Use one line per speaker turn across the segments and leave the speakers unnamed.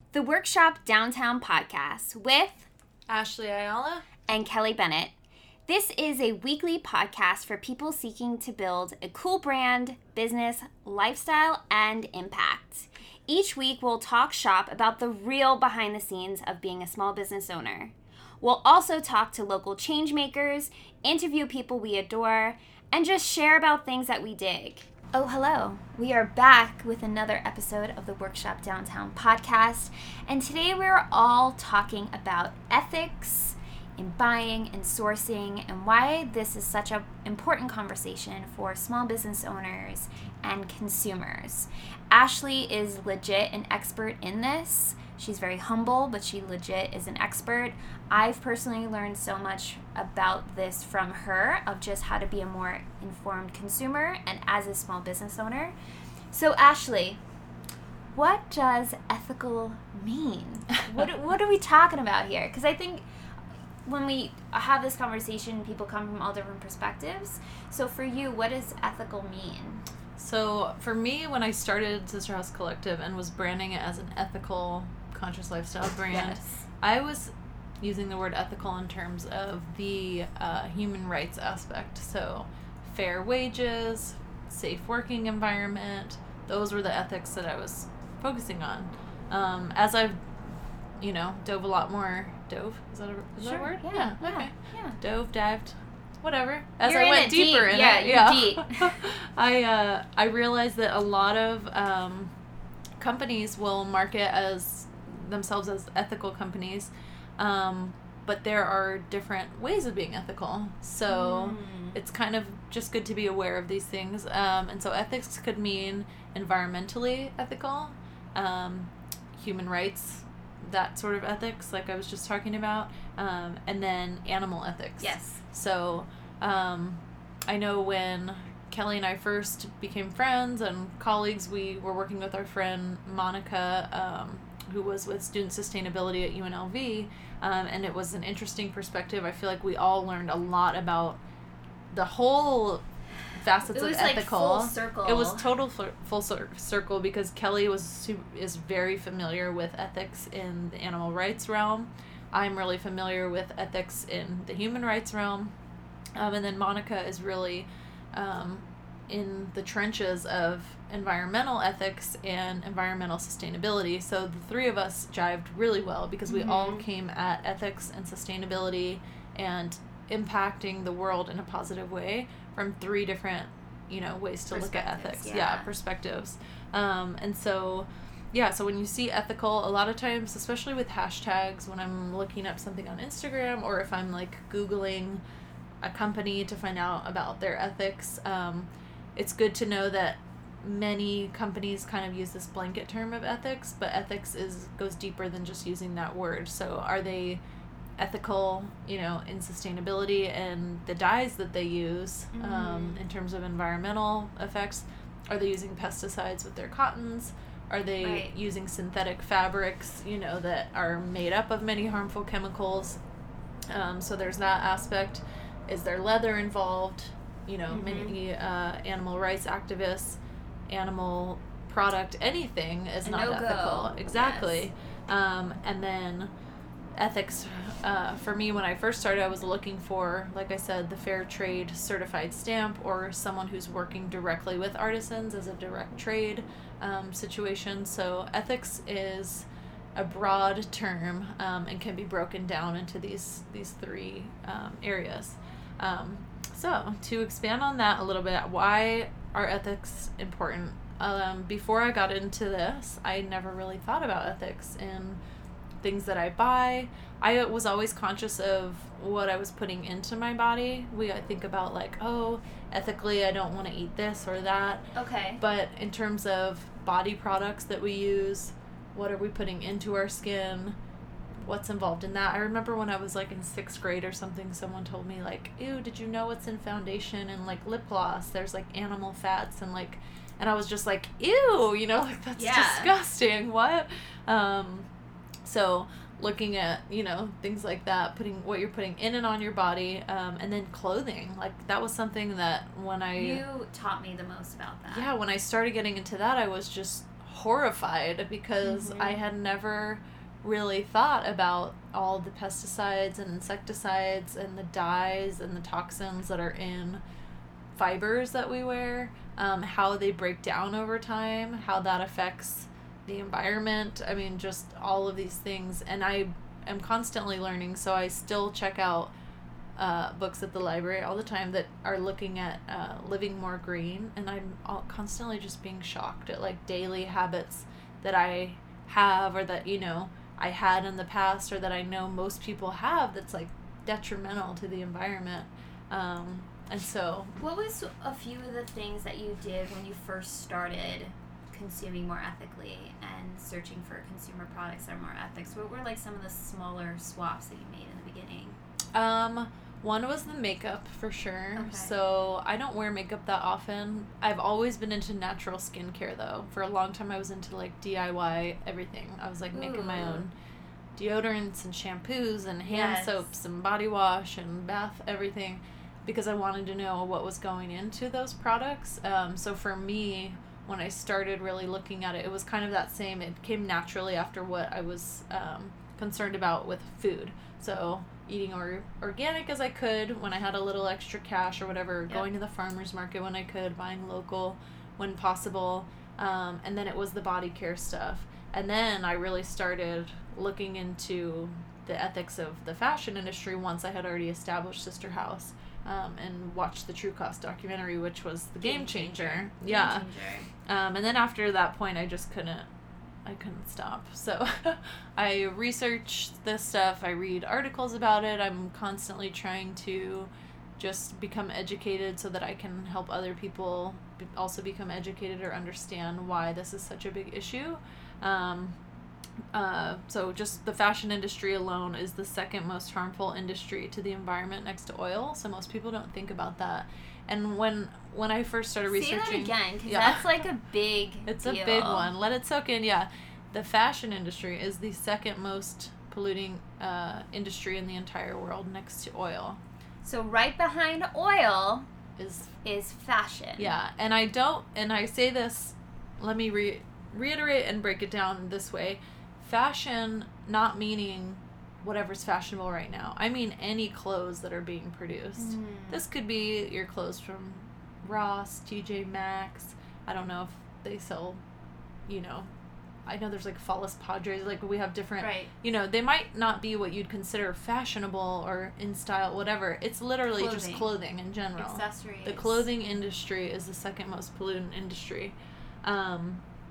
The Workshop Downtown podcast with
Ashley Ayala
and Kelly Bennett. This is a weekly podcast for people seeking to build a cool brand, business, lifestyle, and impact. Each week we'll talk shop about the real behind the scenes of being a small business owner. We'll also talk to local change makers, interview people we adore, and just share about things that we dig. Oh, hello. We are back with another episode of the Workshop Downtown podcast, and today we're all talking about ethics in buying and sourcing and why this is such an important conversation for small business owners and consumers. Ashley is legit an expert in this. She's very humble, but she legit is an expert. I've personally learned so much about this from her, of just how to be a more informed consumer and as a small business owner. So Ashley, what does ethical mean? What are we talking about here? Because I think when we have this conversation, people come from all different perspectives. So for you, what does ethical mean?
So for me, when I started Sister House Collective and was branding it as an ethical, conscious lifestyle brand,
Yes.
I was using the word ethical in terms of the human rights aspect. So fair wages, safe working environment, those were the ethics that I was focusing on. As I've, dove a lot more. Dove? Is that a word?
Yeah.
Okay.
Yeah.
Dove, dived, whatever. As
You're
I
in
went
it
deeper
deep.
in
Yeah,
it.
you're deep.
I realized that a lot of companies will market themselves as ethical companies, but there are different ways of being ethical. So it's kind of just good to be aware of these things. And so ethics could mean environmentally ethical, human rights, that sort of ethics, like I was just talking about, and then animal ethics.
Yes.
So I know when Kelly and I first became friends and colleagues, we were working with our friend Monica, who was with Student Sustainability at UNLV, and it was an interesting perspective. I feel like we all learned a lot about the whole facets of ethical.
Like full circle.
It was total full circle because Kelly is very familiar with ethics in the animal rights realm. I'm really familiar with ethics in the human rights realm. And then Monica is really in the trenches of environmental ethics and environmental sustainability. So the three of us jived really well because we all came at ethics and sustainability and impacting the world in a positive way from three different, ways to look at ethics. Yeah, perspectives. And so, so when you see ethical, a lot of times, especially with hashtags, when I'm looking up something on Instagram or if I'm like Googling a company to find out about their ethics, it's good to know that many companies kind of use this blanket term of ethics, but ethics goes deeper than just using that word. So are they ethical, in sustainability and the dyes that they use, in terms of environmental effects? Are they using pesticides with their cottons? Are they using synthetic fabrics, that are made up of many harmful chemicals? So there's that aspect. Is there leather involved? Many animal rights activists, animal product, anything is not ethical. Exactly. Yes. And then ethics, for me, when I first started, I was looking for, like I said, the fair trade certified stamp or someone who's working directly with artisans as a direct trade situation. So ethics is a broad term and can be broken down into these three areas. So to expand on that a little bit, why are ethics important? Before I got into this, I never really thought about ethics in things that I buy. I was always conscious of what I was putting into my body. I think about like, ethically I don't want to eat this or that.
Okay.
But in terms of body products that we use, what are we putting into our skin? What's involved in that? I remember when I was like in 6th grade or something, someone told me like, ew, did you know what's in foundation and like lip gloss? There's like animal fats and I was just like, ew, like that's disgusting. What? So looking at, things like that, putting what you're putting in and on your body, and then clothing. Like that was something that when
You taught me the most about that.
Yeah, when I started getting into that, I was just horrified because I had never really thought about all the pesticides and insecticides and the dyes and the toxins that are in fibers that we wear, how they break down over time, how that affects the environment. I mean, just all of these things. And I am constantly learning, so I still check out books at the library all the time that are looking at living more green, and I'm constantly just being shocked at like daily habits that I have, or that, you know, I had in the past, or that I know most people have, that's like detrimental to the environment. And so,
what was a few of the things that you did when you first started consuming more ethically and searching for consumer products that are more ethics? What were like some of the smaller swaps that you made in the beginning?
One was the makeup, for sure.
Okay.
So I don't wear makeup that often. I've always been into natural skincare, though. For a long time, I was into like DIY everything. I was like making my own deodorants and shampoos and hand soaps and body wash and bath everything, because I wanted to know what was going into those products. So for me, when I started really looking at it, it was kind of that same, it came naturally after what I was concerned about with food. So eating organic as I could when I had a little extra cash or whatever, going to the farmer's market when I could, buying local when possible, and then it was the body care stuff. And then I really started looking into the ethics of the fashion industry once I had already established Sister House, and watched the True Cost documentary, which was the game changer. Yeah. And then after that point, I just couldn't stop. So I research this stuff. I read articles about it. I'm constantly trying to just become educated so that I can help other people also become educated or understand why this is such a big issue. So just the fashion industry alone is the second most harmful industry to the environment next to oil. So most people don't think about that. And when I first started researching...
Say that again, because that's like a big
It's
deal.
a big one. Let it soak in, yeah. The fashion industry is the second most polluting industry in the entire world, next to oil.
So right behind oil is fashion.
Yeah, and I say this, let me reiterate and break it down this way. Fashion, not meaning whatever's fashionable right now. I mean any clothes that are being produced. This could be your clothes from Ross, TJ Maxx. I don't know if they sell, you know, I know there's like Fallas Padres, like we have different, you know, they might not be what you'd consider fashionable or in style, whatever. It's literally just clothing in general.
Accessories.
The clothing industry is the second most pollutant industry. The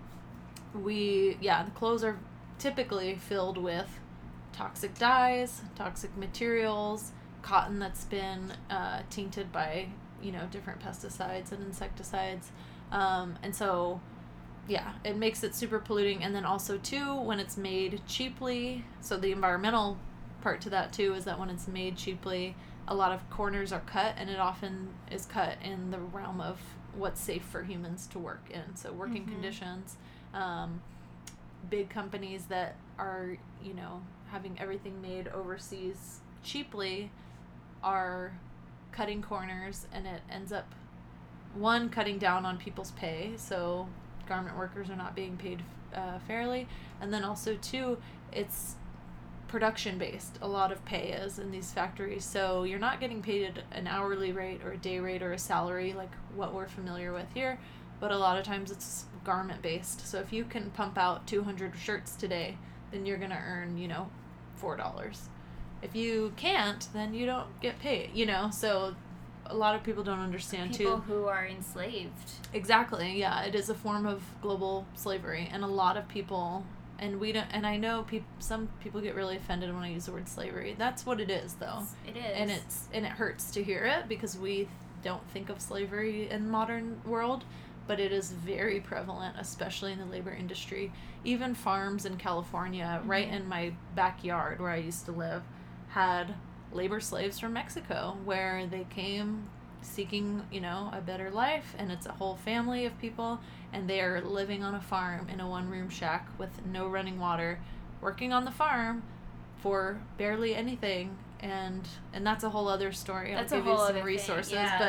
clothes are typically filled with toxic dyes, toxic materials, cotton that's been tainted by, you know, different pesticides and insecticides. And so, yeah, it makes it super polluting. And then also, too, when it's made cheaply, so the environmental part to that, too, is that when it's made cheaply, a lot of corners are cut, and it often is cut in the realm of what's safe for humans to work in. So working conditions, big companies that are, you know, having everything made overseas cheaply are cutting corners, and it ends up, one, cutting down on people's pay, so garment workers are not being paid fairly, and then also, two, it's production based. A lot of pay is in these factories, so you're not getting paid an hourly rate or a day rate or a salary like what we're familiar with here, but a lot of times it's garment based. So if you can pump out 200 shirts today, then you're gonna earn, you know, $4. If you can't, then you don't get paid, you know. So a lot of people don't understand
people who are enslaved.
Exactly, yeah. It is a form of global slavery, and a lot of people, and we don't, and I know some people get really offended when I use the word slavery. That's what it is, though.
It is.
And it hurts to hear it, because we don't think of slavery in the modern world, but it is very prevalent, especially in the labor industry. Even farms in California, right in my backyard where I used to live, had labor slaves from Mexico, where they came seeking, you know, a better life, and it's a whole family of people, and they are living on a farm in a one-room shack with no running water, working on the farm for barely anything, and that's a whole other story. I'll give you some resources, but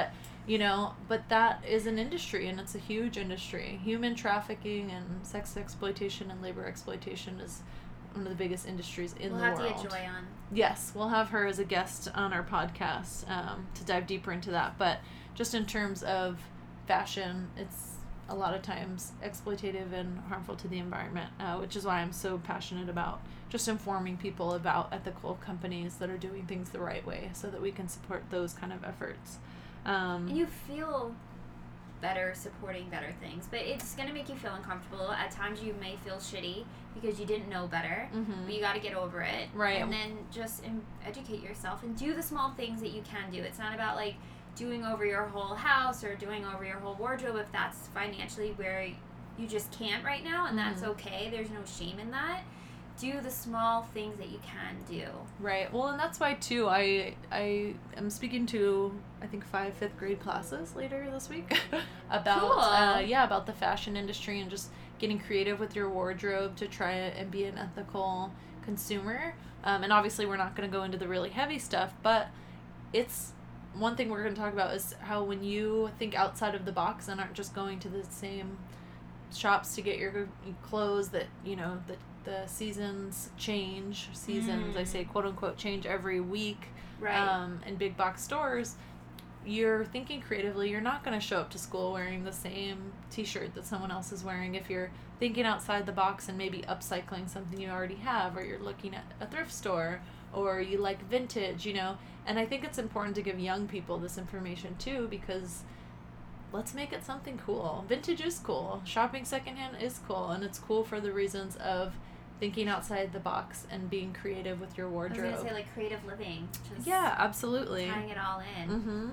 you know, but that is an industry, and it's a huge industry. Human trafficking and sex exploitation and labor exploitation is one of the biggest industries in the world.
We'll have to get Joy on.
Yes, we'll have her as a guest on our podcast to dive deeper into that. But just in terms of fashion, it's a lot of times exploitative and harmful to the environment, which is why I'm so passionate about just informing people about ethical companies that are doing things the right way so that we can support those kind of efforts.
And you feel better supporting better things, but it's going to make you feel uncomfortable. At times you may feel shitty because you didn't know better, but you got to get over it.
Right.
And then just educate yourself and do the small things that you can do. It's not about like doing over your whole house or doing over your whole wardrobe if that's financially where you just can't right now, and that's okay. There's no shame in that. Do the small things that you can do.
Right. Well, and that's why, too, I am speaking to, I think, 5 fifth grade classes later this week about,
cool.
About the fashion industry and just getting creative with your wardrobe to try and be an ethical consumer. And obviously we're not going to go into the really heavy stuff, but it's one thing we're going to talk about is how when you think outside of the box and aren't just going to the same shops to get your clothes that, you know, the seasons change. I say quote unquote change every week.
Right.
In big box stores, you're thinking creatively. You're not going to show up to school wearing the same t-shirt that someone else is wearing if you're thinking outside the box and maybe upcycling something you already have, or you're looking at a thrift store, or you like vintage, you know. And I think it's important to give young people this information too, because let's make it something cool. Vintage is cool. Shopping secondhand is cool, and it's cool for the reasons of thinking outside the box and being creative with your wardrobe.
I was gonna say like creative living. Just
yeah, absolutely.
Tying it all in.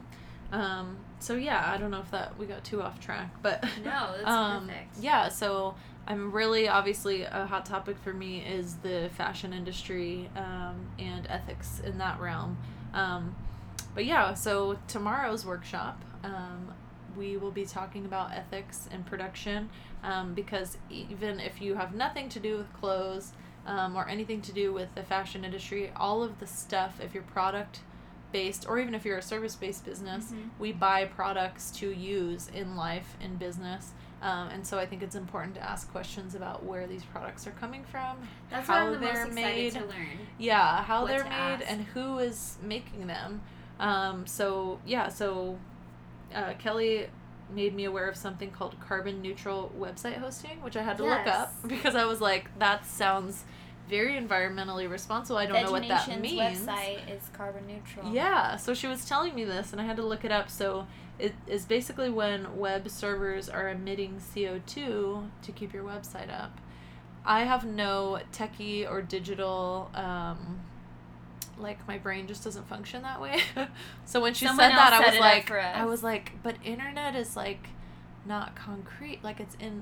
So yeah, I don't know if we got too off track, but
no, that's perfect.
Yeah, so I'm really, obviously a hot topic for me is the fashion industry and ethics in that realm. But yeah, so tomorrow's workshop, we will be talking about ethics in production, because even if you have nothing to do with clothes or anything to do with the fashion industry, all of the stuff, if you're product based or even if you're a service based business, we buy products to use in life, in business. And so I think it's important to ask questions about where these products are coming from,
that's
how
what I'm
they're
most
made,
excited to learn.
Yeah, how
what
they're
to
made
ask.
and who is making them. Kelly made me aware of something called carbon neutral website hosting, which I had to look up because I was like, that sounds very environmentally responsible. I don't know what that means.
Website is carbon neutral.
Yeah, so she was telling me this and I had to look it up. So it is basically when web servers are emitting CO2 to keep your website up. I have no techie or digital, like my brain just doesn't function that way. So when she said that, I was like, but internet is like not concrete. Like it's in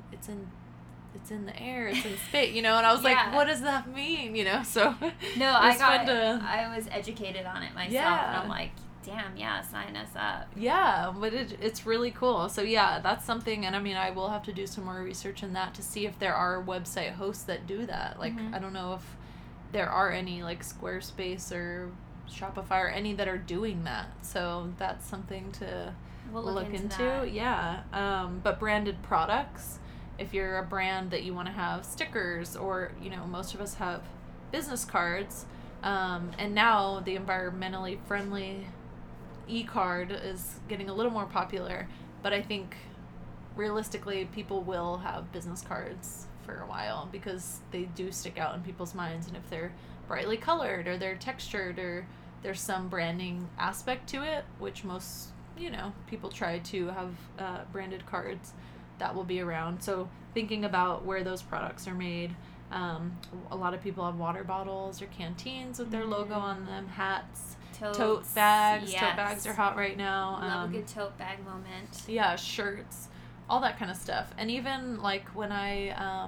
the air, it's in space, you know, and I was like, what does that mean, you know? So
no, I was educated on it myself, and I'm like, damn, yeah, sign us up.
Yeah, but it's really cool. So yeah, that's something, and I mean, I will have to do some more research in that to see if there are website hosts that do that. Like, I don't know if there are any, like Squarespace or Shopify or any that are doing that. So that's something to look into.
That.
Yeah. But branded products, if you're a brand that you want to have stickers, or, you know, most of us have business cards, and now the environmentally friendly e-card is getting a little more popular, but I think realistically people will have business cards for a while because they do stick out in people's minds, and if they're brightly colored or they're textured or there's some branding aspect to it, which most, you know, people try to have branded cards, that will be around. So thinking about where those products are made, a lot of people have water bottles or canteens with their logo on them, hats, tote bags.
Yes.
Tote bags are hot right now.
Love a good tote bag moment.
Yeah, shirts, all that kind of stuff. And even like when I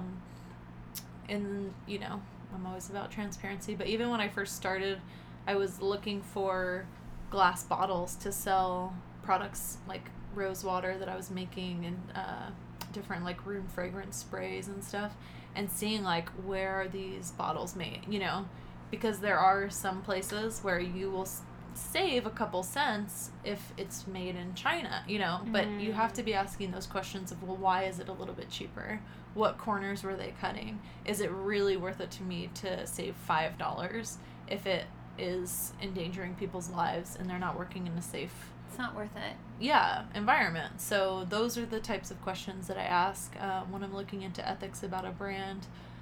you know, I'm always about transparency, but even when I first started, I was looking for glass bottles to sell products like rose water that I was making, and different like room fragrance sprays and stuff, and seeing like where are these bottles made, you know, because there are some places where you will save a couple cents if it's made in China, you know, but you have to be asking those questions of, well, why is it a little bit cheaper? What corners were they cutting? Is it really worth it to me to save $5 if it is endangering people's lives and they're not working in a safe,
it's not worth it.
Yeah, environment. So those are the types of questions that I ask when I'm looking into ethics about a brand.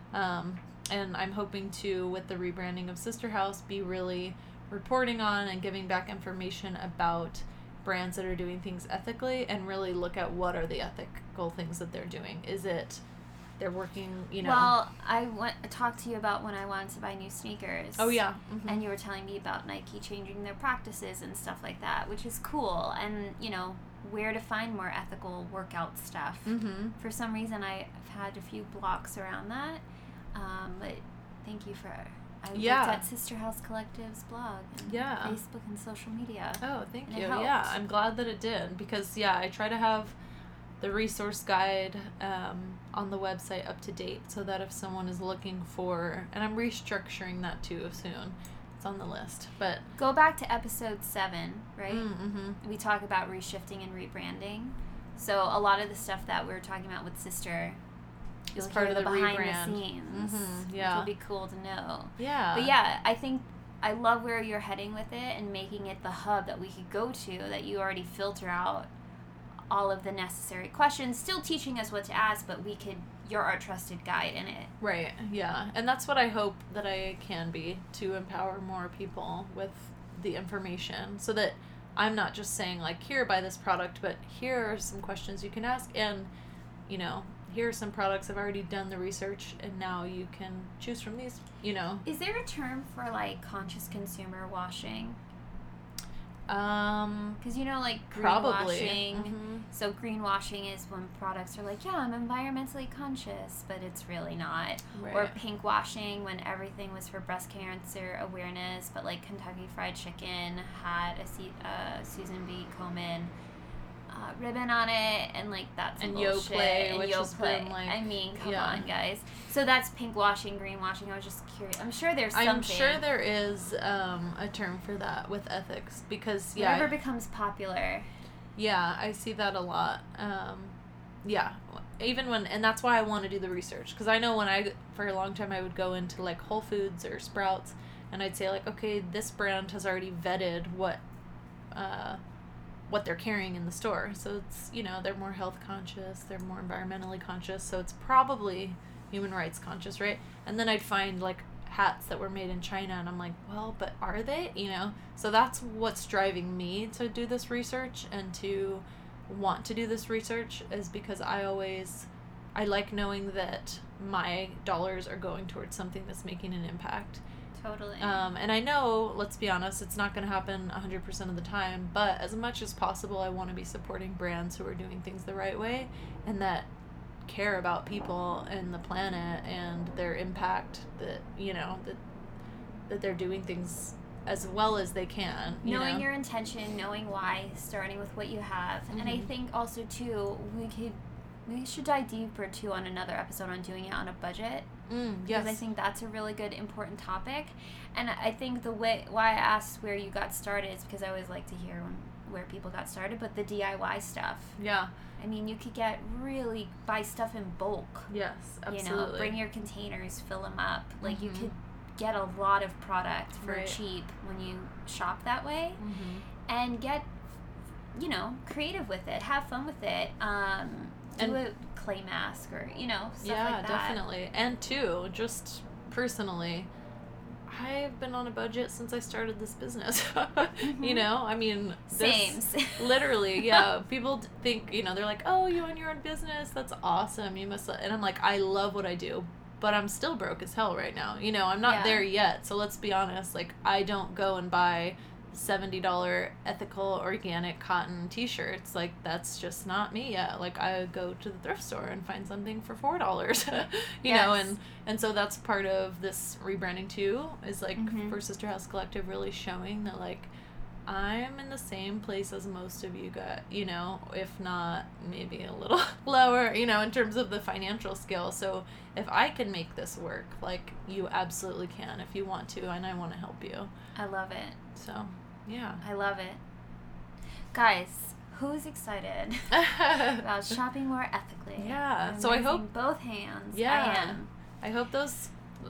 And I'm hoping to, with the rebranding of Sister House, be really reporting on and giving back information about brands that are doing things ethically, and really look at what are the ethical things that they're doing. Is it they're working, you know?
Well, I talked to you about when I wanted to buy new sneakers.
Oh, yeah.
And you were telling me about Nike changing their practices and stuff like that, which is cool. And, you know, where to find more ethical workout stuff. For some reason, I've had a few blocks around that. But thank you for... I looked at Sister House Collective's blog and Facebook and social media.
Oh, thank you. Yeah, I'm glad that it did, because, I try to have the resource guide on the website up to date, so that if someone is looking for, and I'm restructuring that too soon, it's on the list, but
go back to episode 7, right? We talk about reshifting and rebranding. So a lot of the stuff that we were talking about with Sister, you'll
part
hear
of the
behind
rebrand.
The scenes, which will be cool to know.
Yeah.
But I think I love where you're heading with it, and making it the hub that we could go to, that you already filter out all of the necessary questions, still teaching us what to ask, but you're our trusted guide in it.
Right, yeah. And that's what I hope that I can be, to empower more people with the information, so that I'm not just saying, like, here, buy this product, but here are some questions you can ask, and, you know, here are some products I've already done the research, and now you can choose from these, you know.
Is there a term for, like, conscious consumer washing? Because, you know, like, greenwashing. So greenwashing is when products are like, I'm environmentally conscious, but it's really not.
Right.
Or pinkwashing, when everything was for breast cancer awareness, but, like, Kentucky Fried Chicken had a Susan B. Komen ribbon on it, and, like, that's
and
bullshit.
Yoplait, which has been, like,
I mean, come on, guys. So that's pinkwashing, greenwashing. I was just curious. I'm sure there's something.
I'm sure there is a term for that with ethics, because
whatever becomes popular.
Yeah, I see that a lot. Even when, and that's why I want to do the research, because I know for a long time I would go into, like, Whole Foods or Sprouts, and I'd say, like, okay, this brand has already vetted what they're carrying in the store. So it's, you know, they're more health conscious, they're more environmentally conscious, so it's probably human rights conscious, right? And then I'd find, like, hats that were made in China, and I'm like, well, but are they? You know? So that's what's driving me to do this research and to want to do this research, is because I like knowing that my dollars are going towards something that's making an impact.
Totally.
And I know, let's be honest, it's not going to happen 100% of the time, but as much as possible, I want to be supporting brands who are doing things the right way, and that care about people and the planet and their impact, that, you know, that they're doing things as well as they can.
Knowing your intention, knowing why, starting with what you have. And I think also, too, we should dive deeper, too, on another episode on doing it on a budget.
Yes.
Because I think that's a really good, important topic. And I think why I asked where you got started is because I always like to hear where people got started, but the DIY stuff.
Yeah.
I mean, you could buy stuff in bulk.
Yes, absolutely.
You know, bring your containers, fill them up. Like, you could get a lot of product for cheap when you shop that way. And get, you know, creative with it. Have fun with it. Do a clay mask, or, you know, stuff like that. Yeah,
definitely. And too, just personally, I've been on a budget since I started this business. You know, I mean,
same.
Literally, yeah. People think, you know, they're like, oh, you own your own business, that's awesome, you must, and I'm like, I love what I do, but I'm still broke as hell right now. You know, I'm not there yet, so let's be honest, like, I don't go and buy $70 ethical organic cotton t-shirts. Like, that's just not me yet. Like, I go to the thrift store and find something for $4. you know, and so that's part of this rebranding too, is like for Sister House Collective, really showing that, like, I'm in the same place as most of you got, you know, if not maybe a little lower, you know, in terms of the financial scale. So if I can make this work, like, you absolutely can if you want to, and I want to help you.
I love it.
So Yeah.
I love it. Guys, who's excited about shopping more ethically?
Yeah.
I'm
So I
raising
hope
both hands.
Yeah.
I am.
I hope those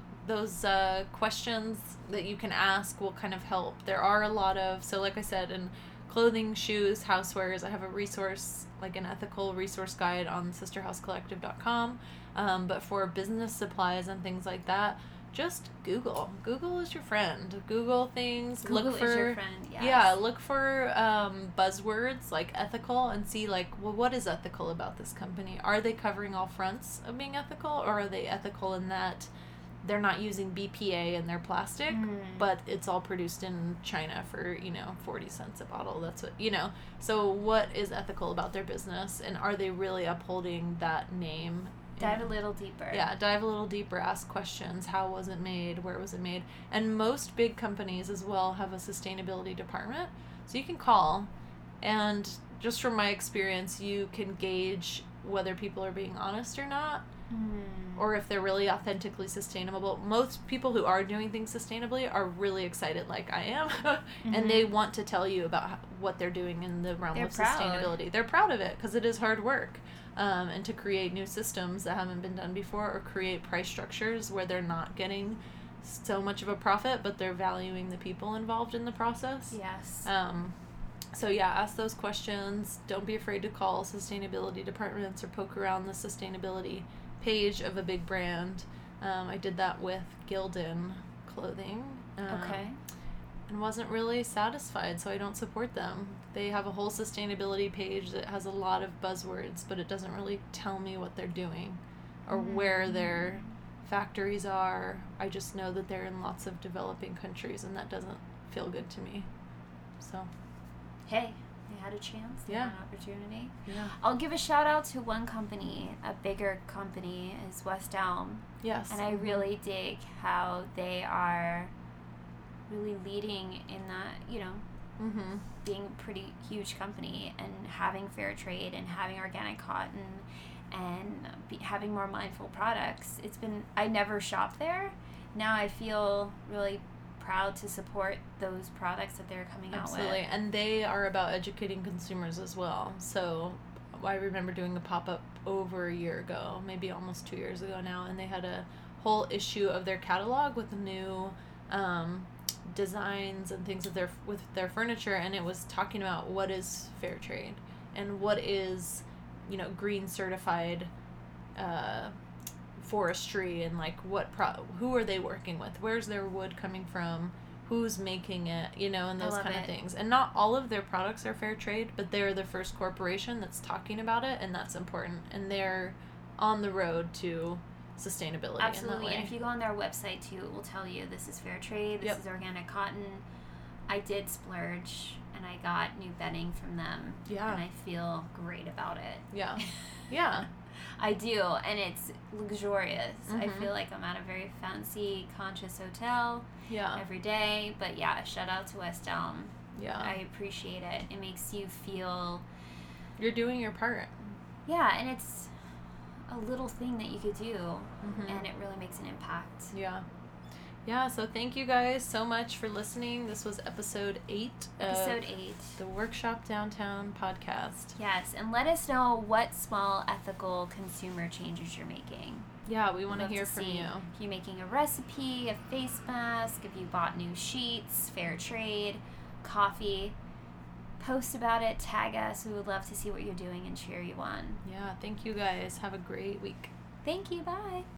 questions that you can ask will kind of help. There are a lot of, so like I said, in clothing, shoes, housewares, I have a resource, like an ethical resource guide on sisterhousecollective.com. But for business supplies and things like that, just Google. Google is your friend. Google things.
Google
look for,
is your friend, yes.
Yeah, look for buzzwords like ethical and see like, well, what is ethical about this company? Are they covering all fronts of being ethical, or are they ethical in that they're not using BPA in their plastic, but it's all produced in China for, 40 cents a bottle. That's what, So what is ethical about their business, and are they really upholding that name?
Dive a little deeper.
Yeah, dive a little deeper, ask questions. How was it made? Where was it made? And most big companies as well have a sustainability department. So you can call, and just from my experience, you can gauge whether people are being honest or not. Or if they're really authentically sustainable. Most people who are doing things sustainably are really excited, like I am, and they want to tell you about what they're doing in the realm of sustainability. They're proud of it because it is hard work, and to create new systems that haven't been done before, or create price structures where they're not getting so much of a profit, but they're valuing the people involved in the process.
Yes.
So yeah, ask those questions. Don't be afraid to call sustainability departments or poke around the sustainability page of a big brand. I did that with Gildan clothing.
Okay.
And wasn't really satisfied, so I don't support them. They have a whole sustainability page that has a lot of buzzwords, but it doesn't really tell me what they're doing or where their factories are. I just know that they're in lots of developing countries, and that doesn't feel good to me. So,
hey, they had a chance. They had an opportunity.
Yeah.
I'll give a shout out to one company, a bigger company, is West Elm.
Yes.
And I really dig how they are really leading in that, being a pretty huge company and having fair trade and having organic cotton and having more mindful products. I never shopped there. Now I feel really proud to support those products that they're coming out with.
Absolutely. And they are about educating consumers as well. So I remember doing a pop-up over a year ago, maybe almost 2 years ago now, and they had a whole issue of their catalog with new designs and things with their furniture, and it was talking about what is fair trade and what is green certified forestry, and like who are they working with, where's their wood coming from, who's making it, and those kind of things. And not all of their products are fair trade, but they're the first corporation that's talking about it, and that's important, and they're on the road to sustainability.
Absolutely.
In that way.
And if you go on their website too, it will tell you this is fair trade, this is organic cotton. I did splurge and I got new bedding from them.
Yeah.
And I feel great about it.
Yeah. Yeah.
I do, and it's luxurious. I feel like I'm at a very fancy, conscious hotel every day. But yeah, shout out to West Elm.
Yeah.
I appreciate it. It makes you feel...
You're doing your part.
Yeah, and it's a little thing that you could do, and it really makes an impact.
Yeah. Yeah, so thank you guys so much for listening. This was episode 8 of the Workshop Downtown podcast.
Yes, and let us know what small ethical consumer changes you're making.
Yeah, we want to hear from you.
If you're making a recipe, a face mask, if you bought new sheets, fair trade, coffee, post about it, tag us. We would love to see what you're doing and cheer you on.
Yeah, thank you guys. Have a great week.
Thank you. Bye.